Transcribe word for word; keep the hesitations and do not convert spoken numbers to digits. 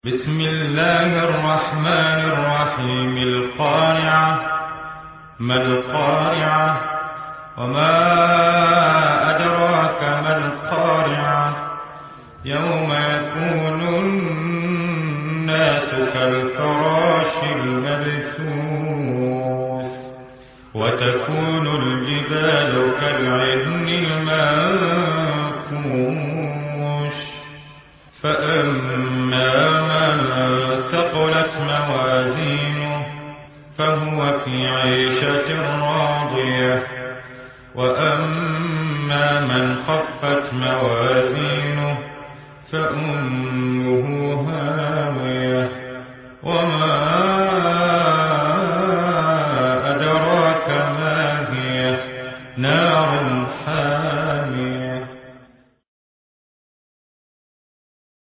بسم الله الرحمن الرحيم. القارعة. ما القارعة؟ وما أدراك ما القارعة؟ يوم يكون الناس كالفراش المبثوث وتكون الجبال كالعهن المنفوش. فأما من ثقلت موازينه فهو في عيشة راضية، وأما من خفت موازينه فأمه